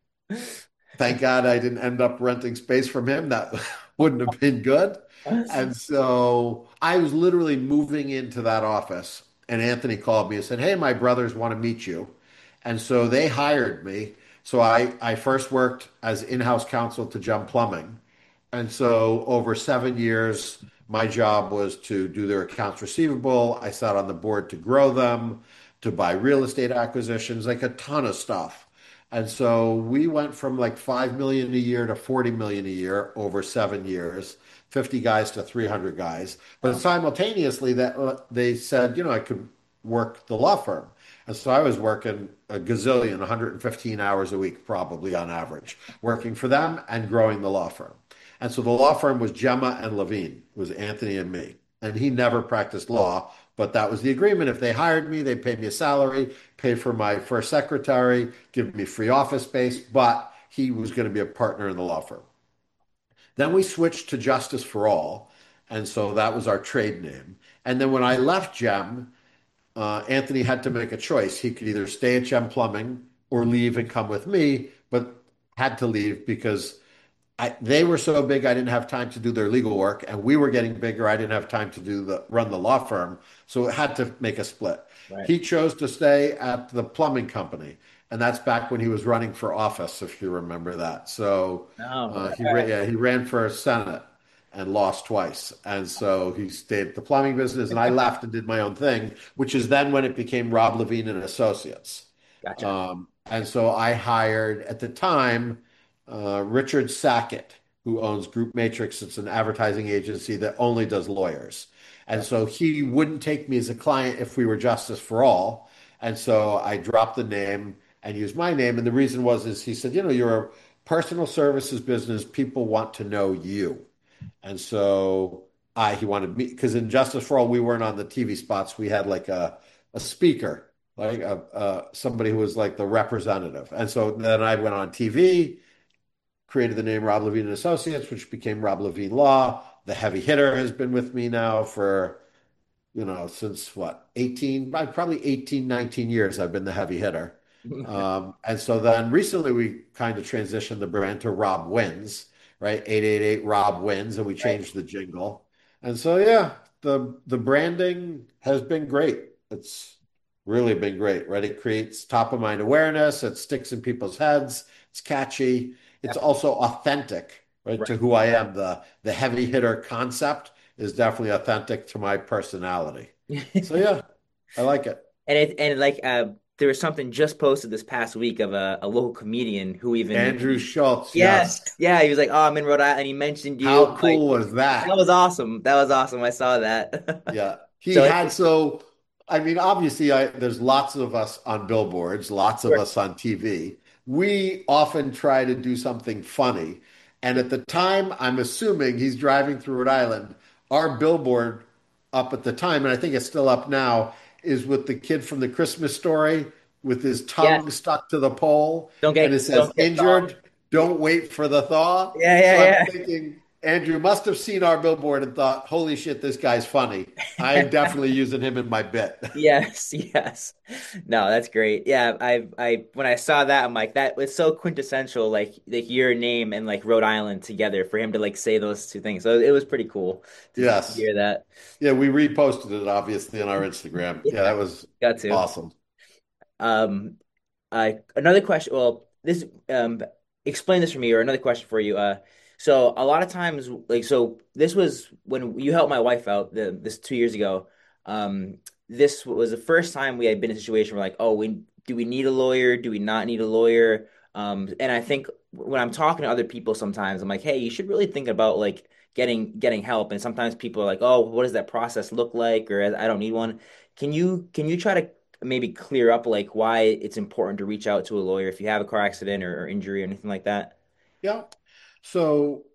thank God I didn't end up renting space from him. That wouldn't have been good. And so I was literally moving into that office, and Anthony called me and said, "Hey, my brothers want to meet you." And so they hired me. So I, I first worked as in-house counsel to Gem Plumbing. And so over seven years, my job was to do their accounts receivable. I sat on the board to grow them, to buy real estate acquisitions, like a ton of stuff. And so we went from like five million a year to forty million a year over seven years, fifty guys to three hundred guys. But Wow. simultaneously that uh, they said, you know, I could work the law firm. And so I was working a gazillion, one hundred fifteen hours a week, probably on average, working for them and growing the law firm. And so the law firm was Gemma and Levine. It was Anthony and me. And he never practiced law, but that was the agreement. If they hired me, they paid me a salary, paid for my first secretary, give me free office space, but he was going to be a partner in the law firm. Then we switched to Justice for All. And so that was our trade name. And then when I left Gem, uh, Anthony had to make a choice. He could either stay at Gem Plumbing or leave and come with me, but had to leave because I, they were so big I didn't have time to do their legal work, and we were getting bigger. I didn't have time to do the run the law firm, so it had to make a split. Right. He chose to stay at the plumbing company, and that's back when he was running for office, if you remember that. So Oh, uh, okay. he All ra right. yeah, he ran for Senate and lost twice, and so he stayed at the plumbing business, and I left and did my own thing, which is then when it became Rob Levine and Associates. Gotcha. Um, and so I hired at the time uh, Richard Sackett, who owns Group Matrix. It's an advertising agency that only does lawyers. And Right. so he wouldn't take me as a client if we were Justice for All. And so I dropped the name and used my name. And the reason was is he said, you know, you're a personal services business. People want to know you. And so I he wanted me because in Justice for All we weren't on the T V spots. We had like a a speaker, like a, uh, somebody who was like the representative. And so then I went on T V, created the name Rob Levine and Associates, which became Rob Levine Law. The heavy hitter has been with me now for you know, since what, eighteen, probably eighteen, nineteen years, I've been the heavy hitter. Um, and so then recently we kind of transitioned the brand to Rob Wins, right? eight eight eight Rob Wins, and we Right. changed the jingle. And so, yeah, the the branding has been great. It's really been great, right? It creates top of mind awareness. It sticks in people's heads. It's catchy. It's Definitely. also authentic, right, to Right. who I am. The the heavy hitter concept is definitely authentic to my personality. So yeah, I like it. And it and like uh there was something just posted this past week of a, a local comedian who even Andrew mentioned, Schultz, yes, yes. yeah, he was like, oh, I'm in Rhode Island, and he mentioned you. How I'm like, cool was that that? was awesome. That was awesome. I saw that. Yeah. He So had it, so I mean, obviously I there's lots of us on billboards, lots of sure. us on T V. We often try to do something funny. And at the time, I'm assuming he's driving through Rhode Island. Our billboard up at the time, and I think it's still up now, is with the kid from the Christmas story with his Yeah. tongue stuck to the pole, Don't and get it says don't get thawed. injured, don't wait for the thaw. Yeah, So I'm yeah, thinking Andrew must have seen our billboard and thought, holy shit, this guy's funny. I'm yeah. definitely using him in my bit. Yes, yes. No, that's great. Yeah, I I when I saw that, I'm like, that was so quintessential, like like your name and like Rhode Island together for him to like say those two things. So it was pretty cool to, to Yes. hear that. Yeah, we reposted it obviously on our Instagram. Yeah, Yeah, that was got to. awesome. Um, uh, another question. Well, this um, explain this for me, or another question for you. Uh, so a lot of times, like, so this was when you helped my wife out the this two years ago. Um, this was the first time we had been in a situation where like, oh, we do we need a lawyer? Do we not need a lawyer? Um, and I think when I'm talking to other people, sometimes I'm like, hey, you should really think about like getting getting help. And sometimes people are like, oh, what does that process look like? Or I don't need one. Can you can you try to maybe clear up like why it's important to reach out to a lawyer if you have a car accident or, or injury or anything like that? Yeah. So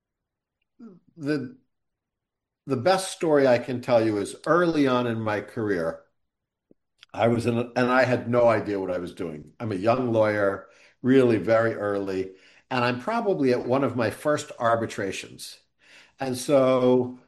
the the best story I can tell you is early on in my career, I was in, a, and I had no idea what I was doing. I'm a young lawyer, really very early, and I'm probably at one of my first arbitrations. And so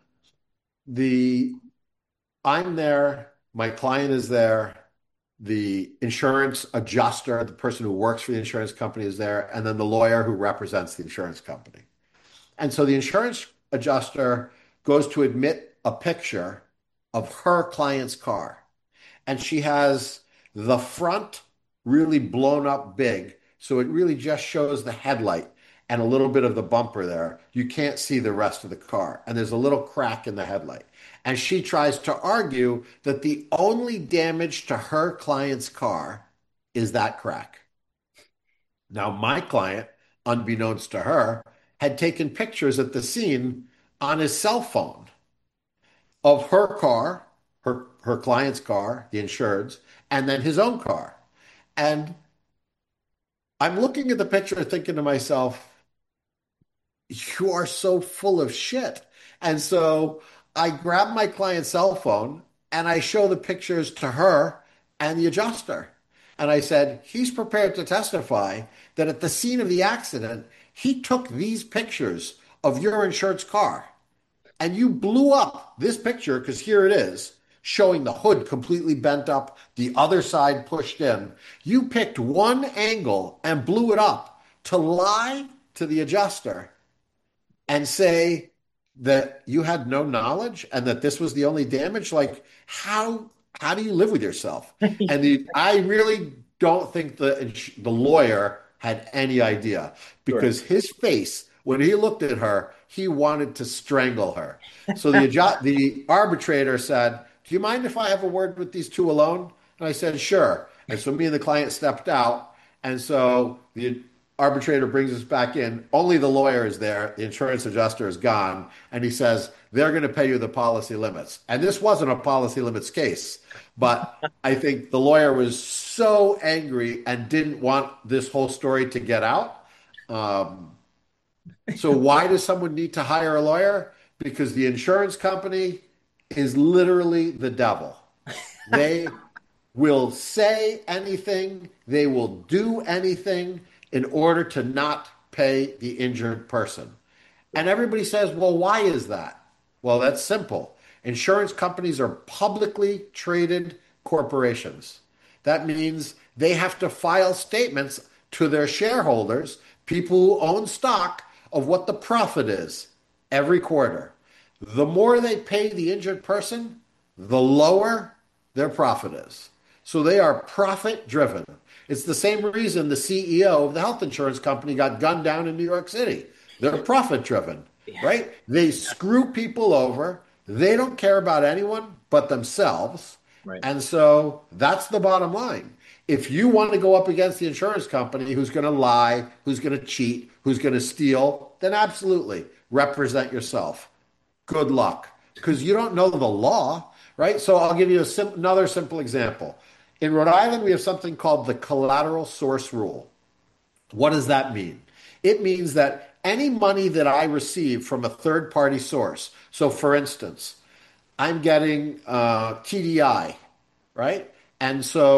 the I'm there, my client is there, the insurance adjuster, the person who works for the insurance company is there, and then the lawyer who represents the insurance company. And so the insurance adjuster goes to admit a picture of her client's car. And she has the front really blown up big. So it really just shows the headlight and a little bit of the bumper there. You can't see the rest of the car. And there's a little crack in the headlight. And she tries to argue that the only damage to her client's car is that crack. Now, my client, unbeknownst to her, had taken pictures at the scene on his cell phone of her car, her her client's car, the insured's, and then his own car. And I'm looking at the picture thinking to myself, you are so full of shit. And so I grab my client's cell phone and I show the pictures to her and the adjuster. And I said, he's prepared to testify that at the scene of the accident, he took these pictures of your insured's car and you blew up this picture because here it is, showing the hood completely bent up, the other side pushed in. You picked one angle and blew it up to lie to the adjuster and say that you had no knowledge and that this was the only damage. Like, how how do you live with yourself? And the I really don't think the the lawyer had any idea Sure. because his face when he looked at her, he wanted to strangle her. So the adju- the arbitrator said, "Do you mind if I have a word with these two alone?" And I said, "Sure." And so me and the client stepped out, and so the arbitrator brings us back in. Only the lawyer is there. The insurance adjuster is gone. And he says, they're going to pay you the policy limits. And this wasn't a policy limits case. But I think the lawyer was so angry and didn't want this whole story to get out. Um, so why does someone need to hire a lawyer? Because the insurance company is literally the devil. They will say anything, they will do anything in order to not pay the injured person. And everybody says, well, why is that? Well, that's simple. Insurance companies are publicly traded corporations. That means they have to file statements to their shareholders, people who own stock, of what the profit is every quarter. The more they pay the injured person, the lower their profit is. So they are profit driven. It's the same reason the C E O of the health insurance company got gunned down in New York City. They're profit driven, Yeah. right? They screw people over. They don't care about anyone but themselves. Right. And so that's the bottom line. If you want to go up against the insurance company who's going to lie, who's going to cheat, who's going to steal, then absolutely represent yourself. Good luck because you don't know the law, right? So I'll give you a sim- another simple example. In Rhode Island, we have something called the collateral source rule. What does that mean? It means that any money that I receive from a third party source, so for instance, I'm getting uh, T D I, right? And so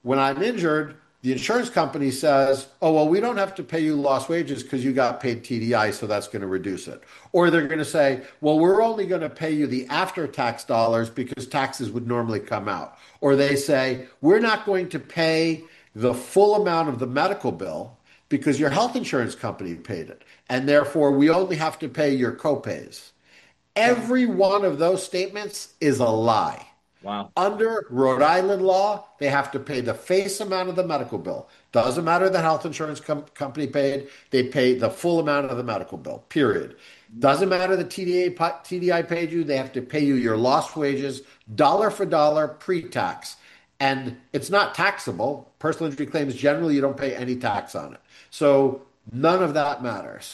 When I'm injured, the insurance company says, oh, well, we don't have to pay you lost wages because you got paid T D I, so that's going to reduce it. Or they're going to say, well, we're only going to pay you the after tax dollars because taxes would normally come out. Or they say, we're not going to pay the full amount of the medical bill because your health insurance company paid it. And therefore, we only have to pay your copays. Every one of those statements is a lie. Wow. Under Rhode Island law, they have to pay the face amount of the medical bill. Doesn't matter the health insurance com company paid, they pay the full amount of the medical bill, period. Doesn't matter the T D A, T D I paid you, they have to pay you your lost wages, dollar for dollar, pre-tax. And it's not taxable. Personal injury claims, generally, you don't pay any tax on it. So none of that matters.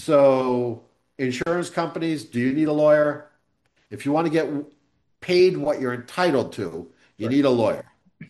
So insurance companies, do you need a lawyer? If you want to get paid what you're entitled to, you Right. need a lawyer.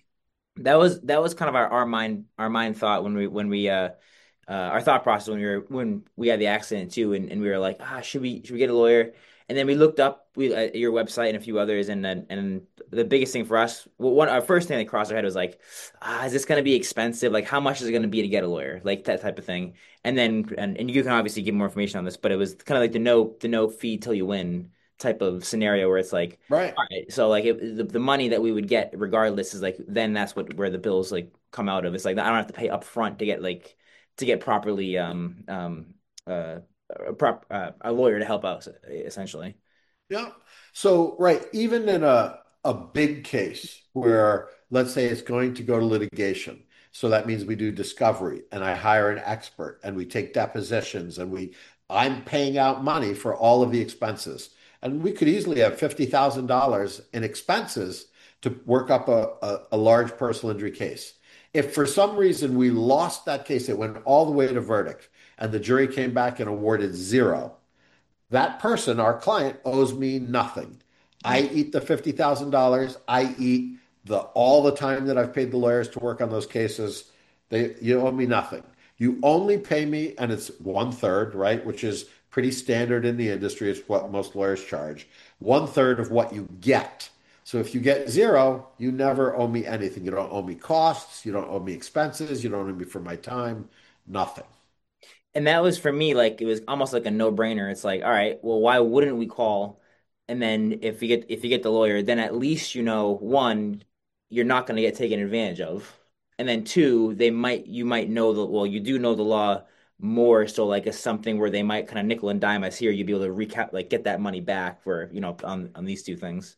That was that was kind of our, our mind our mind thought when we when we uh uh, our thought process when we were when we had the accident too, and, and we were like, ah, should we should we get a lawyer? And then we looked up we, uh, your website and a few others, and then and the biggest thing for us, well, one our first thing that crossed our head was like, ah, is this going to be expensive? Like, how much is it going to be to get a lawyer? Like that type of thing. And then and, and you can obviously give more information on this, but it was kind of like the no the no fee till you win type of scenario where it's like, Right. all right, so like it, the the money that we would get regardless is like then that's what where the bills like come out of. It's like I don't have to pay up front to get like to get properly um um uh a prop uh, a lawyer to help out essentially. Yeah. So, right, even in a a big case where let's say it's going to go to litigation. So that means we do discovery and I hire an expert and we take depositions and we I'm paying out money for all of the expenses. And we could easily have fifty thousand dollars in expenses to work up a, a, a large personal injury case. If for some reason we lost that case, it went all the way to verdict and the jury came back and awarded zero, that person, our client, owes me nothing. I Mm. eat the fifty thousand dollars. I eat the all the time that I've paid the lawyers to work on those cases. They, you owe me nothing. You only pay me, and it's one third, right? Which is pretty standard in the industry. It's what most lawyers charge. One third of what you get. So if you get zero, you never owe me anything. You don't owe me costs. You don't owe me expenses. You don't owe me for my time. Nothing. And that was for me like it was almost like a no-brainer. It's like, all right, well, why wouldn't we call? And then if you get if you get the lawyer, then at least you know one, you're not going to get taken advantage of, and then two, they might you might know the well, you do know the law more, so like it's something where they might kind of nickel and dime us here. You'd be able to recap like get that money back for you know on on these two things.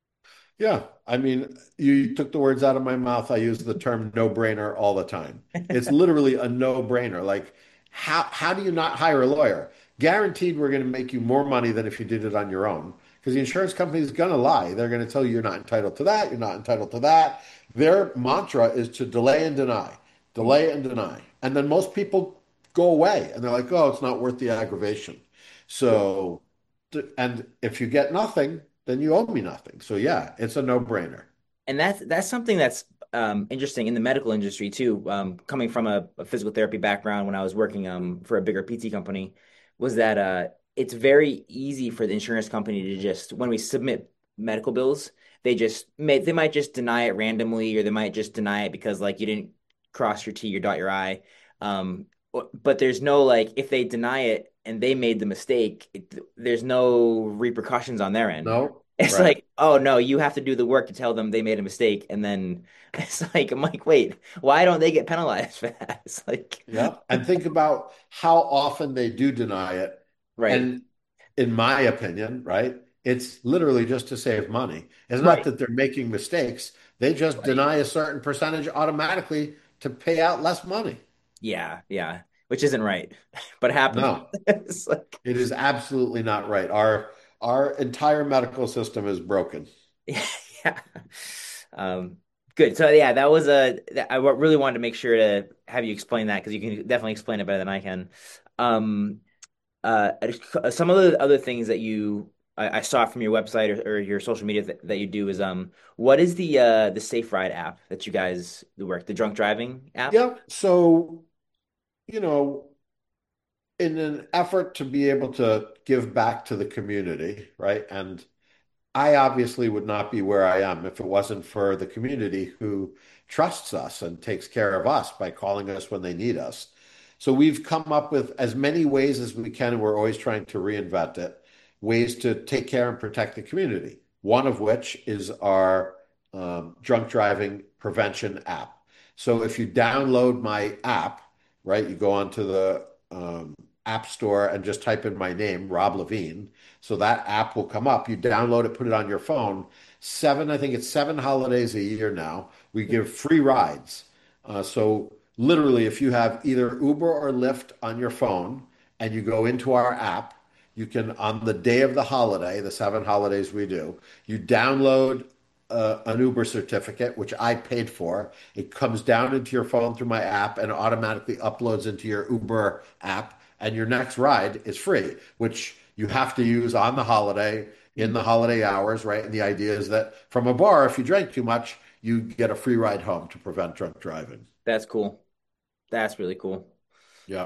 Yeah, I mean, you took the words out of my mouth. I use the term no-brainer all the time. It's literally a no-brainer. Like, how how do you not hire a lawyer? Guaranteed, we're going to make you more money than if you did it on your own. Because the insurance company is going to lie. They're going to tell you you're not entitled to that. You're not entitled to that. Their mantra is to delay and deny, delay and deny. And then most people go away and they're like, oh, it's not worth the aggravation. So, and if you get nothing, then you owe me nothing. So yeah, it's a no-brainer. And that's that's something that's um, interesting in the medical industry too. Um, coming from a, a physical therapy background when I was working um, for a bigger P T company, was that uh, it's very easy for the insurance company to just when we submit medical bills, they just may they might just deny it randomly, or they might just deny it because like you didn't cross your T or dot your I. Um, but there's no like if they deny it and they made the mistake, it, there's no repercussions on their end. No? It's Right. like, oh no, you have to do the work to tell them they made a mistake, and then it's like, I'm like, wait, why don't they get penalized for that? It's like, Yeah. And think about how often they do deny it. right, And in my opinion, right, it's literally just to save money. It's not right, that they're making mistakes. They just right, deny a certain percentage automatically to pay out less money. yeah, yeah, which isn't right, but it happens. No, It's like, it is absolutely not right. Our our entire medical system is broken. yeah, um, good. So yeah, that was a. that- I really wanted to make sure to have you explain that because you can definitely explain it better than I can. Um, uh, some of the other things that you I, I saw from your website or, or your social media that, that you do is um what is the uh the Safe Ride app that you guys work the drunk driving app? Yeah. So, you know, in an effort to be able to give back to the community, right? And I obviously would not be where I am if it wasn't for the community who trusts us and takes care of us by calling us when they need us. So we've come up with as many ways as we can, and we're always trying to reinvent it, ways to take care and protect the community. One of which is our um, drunk driving prevention app. So if you download my app, right, you go onto the um, App Store and just type in my name, Rob Levine. So that app will come up. You download it, put it on your phone. Seven, I think it's seven holidays a year now. We give free rides. Uh, so literally, if you have either Uber or Lyft on your phone and you go into our app, you can, on the day of the holiday, the seven holidays we do, you download uh, an Uber certificate, which I paid for. It comes down into your phone through my app and automatically uploads into your Uber app, and your next ride is free, which you have to use on the holiday in the holiday hours, right? And the idea is that from a bar, if you drank too much, you get a free ride home to prevent drunk driving. That's cool. That's really cool. Yeah.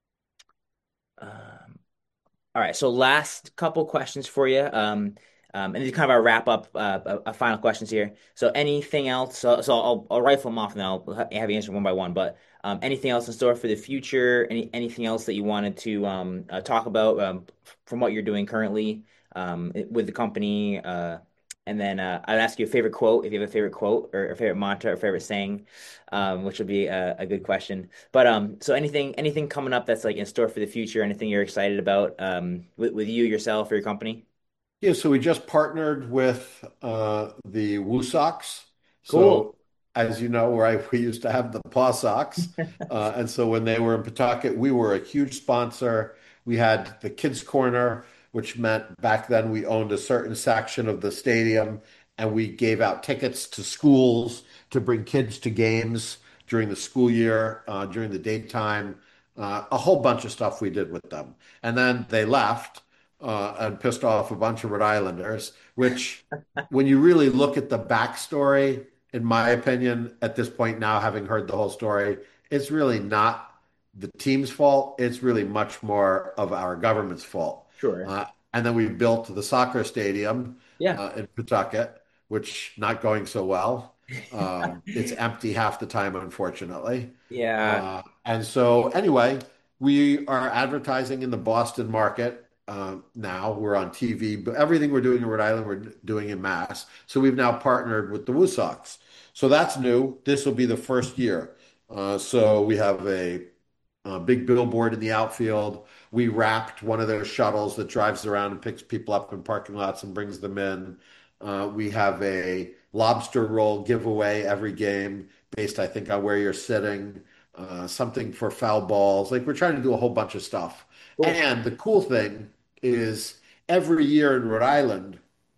Um, All right, so last couple questions for you. Um, um, and these kind of our wrap up, uh, uh, uh, final questions here. So anything else? So, so I'll, I'll rifle them off and I'll ha- have you answer one by one. But um, anything else in store for the future? Any anything else that you wanted to um, uh, talk about um, from what you're doing currently um, with the company? Uh, and then uh, I'd ask you a favorite quote, if you have a favorite quote or a favorite mantra or favorite saying, um, which would be a, a good question. But um, so anything anything coming up that's like in store for the future, anything you're excited about um with, with you yourself or your company? Yeah, so we just partnered with uh, the Woo Sox. Cool. So, as you know, right, we used to have the Paw Sox. Uh, and so when they were in Pawtucket, we were a huge sponsor. We had the Kids Corner, which meant back then we owned a certain section of the stadium, and we gave out tickets to schools to bring kids to games during the school year, uh, during the daytime, uh, a whole bunch of stuff we did with them. And then they left uh, and pissed off a bunch of Rhode Islanders, which, when you really look at the backstory, in my opinion, at this point now, having heard the whole story, it's really not the team's fault. It's really much more of our government's fault. Sure. Uh, and then we built the soccer stadium Yeah. uh, in Pawtucket, which not going so well. Um, it's empty half the time, unfortunately. Yeah. Uh, and so, anyway, we are advertising in the Boston market uh, now. We're on T V, but everything we're doing in Rhode Island, we're doing in Mass. So we've now partnered with the Woo Sox. So that's new. This will be the first year. Uh, so we have a, a big billboard in the outfield. We wrapped one of those shuttles that drives around and picks people up in parking lots and brings them in. Uh, we have a lobster roll giveaway every game based, I think, on where you're sitting, uh, something for foul balls. Like we're trying to do a whole bunch of stuff. Cool. And the cool thing is every year in Rhode Island,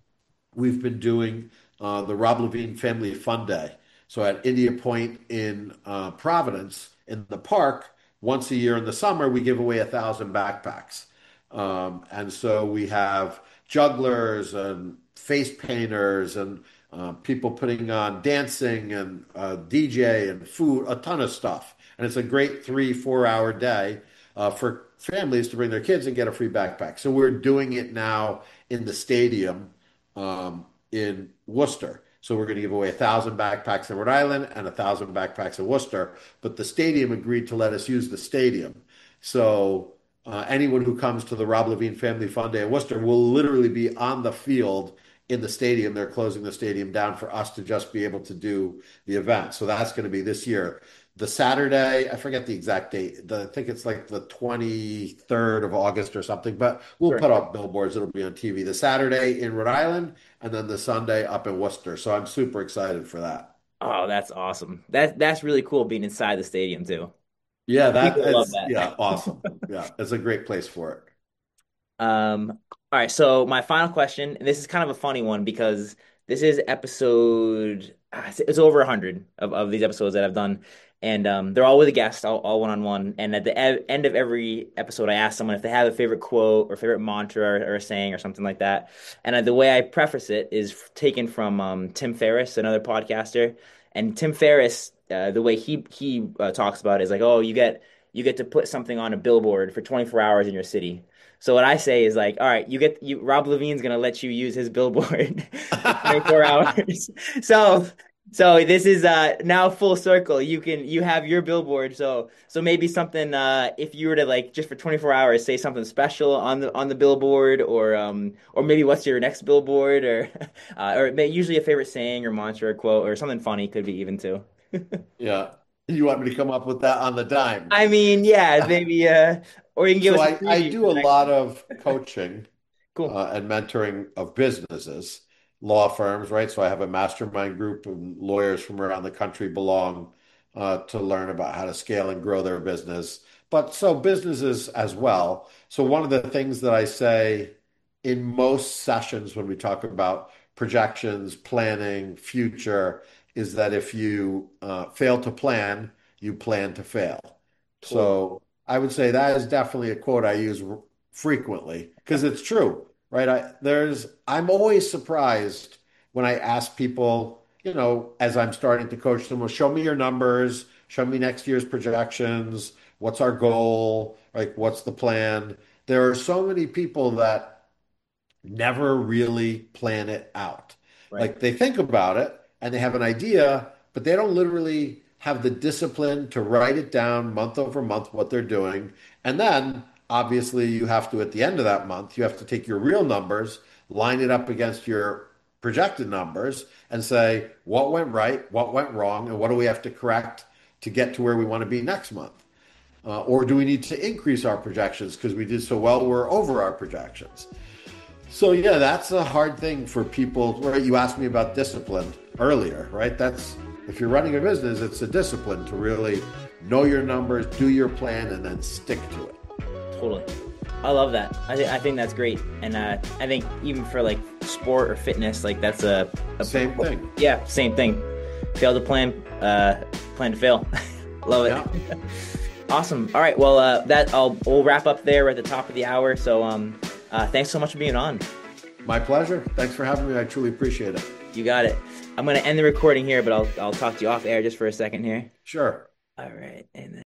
we've been doing uh, the Rob Levine Family Fun Day. So at India Point in uh, Providence, in the park, once a year in the summer, we give away a thousand backpacks. Um, and so we have jugglers and face painters and uh, people putting on dancing and uh, D J and food, a ton of stuff. And it's a great three, four hour day uh, for families to bring their kids and get a free backpack. So we're doing it now in the stadium um, in Worcester. So we're going to give away a thousand backpacks in Rhode Island and a thousand backpacks in Worcester. But the stadium agreed to let us use the stadium. So uh, anyone who comes to the Rob Levine Family Fun Day in Worcester will literally be on the field in the stadium. They're closing the stadium down for us to just be able to do the event. So that's going to be this year. The Saturday, I forget the exact date. The, I think it's like the twenty-third of August or something, but we'll Sure. put up billboards. It'll be on T V. The Saturday in Rhode Island and then the Sunday up in Worcester. So I'm super excited for that. Oh, that's awesome. That that's really cool being inside the stadium too. Yeah, that People love is, that. yeah, awesome. Yeah, it's a great place for it. Um, all right, so my final question, and this is kind of a funny one because this is episode, ah, it's, it's over a hundred of, of these episodes that I've done, and um, they're all with a guest, all, all one-on-one. And at the e end of every episode, I ask someone if they have a favorite quote or favorite mantra or, or a saying or something like that. And uh, the way I preface it is taken from um, Tim Ferriss, another podcaster. And Tim Ferriss, uh, the way he he uh, talks about it is like, oh, you get you get to put something on a billboard for twenty-four hours in your city. So what I say is like, all right, you get you Rob Levine's gonna let you use his billboard for twenty-four hours. So So this is uh now full circle. You can you have your billboard. So so maybe something uh if you were to like just for twenty-four hours say something special on the on the billboard or um or maybe what's your next billboard or uh, or may, usually a favorite saying or mantra or quote or something funny could be even too. Yeah. You want me to come up with that on the dime? I mean, yeah, maybe uh or you can give So us a I, I preview for do a the next lot one. of coaching Cool. uh, and mentoring of businesses, law firms, right? So I have a mastermind group and lawyers from around the country belong uh, to learn about how to scale and grow their business. But so businesses as well. So one of the things that I say in most sessions when we talk about projections, planning, future, is that if you uh, fail to plan, you plan to fail. Totally. So I would say that is definitely a quote I use frequently because it's true, right? I there's I'm always surprised when I ask people, you know, as I'm starting to coach them, well, show me your numbers, show me next year's projections, what's our goal, like what's the plan? There are so many people that never really plan it out. Right. Like they think about it and they have an idea, but they don't literally have the discipline to write it down month over month what they're doing. And then obviously you have to, at the end of that month, you have to take your real numbers, line it up against your projected numbers and say, what went right, what went wrong, and what do we have to correct to get to where we want to be next month? Uh, or do we need to increase our projections because we did so well, we're over our projections? So yeah, that's a hard thing for people, right? You asked me about discipline earlier, right? That's if you're running a business, it's a discipline to really know your numbers, do your plan, and then stick to it. Totally. I love that. I think I think that's great. And uh I think even for like sport or fitness, like that's a, a Same thing. yeah, same thing. Fail to plan, uh plan to fail. Love Yeah. it. Awesome. All right. Well, uh, that I'll we'll wrap up there. We're at the top of the hour. So, um, uh, thanks so much for being on. My pleasure. Thanks for having me. I truly appreciate it. You got it. I'm gonna end the recording here, but I'll I'll talk to you off air just for a second here. Sure. All right, and then.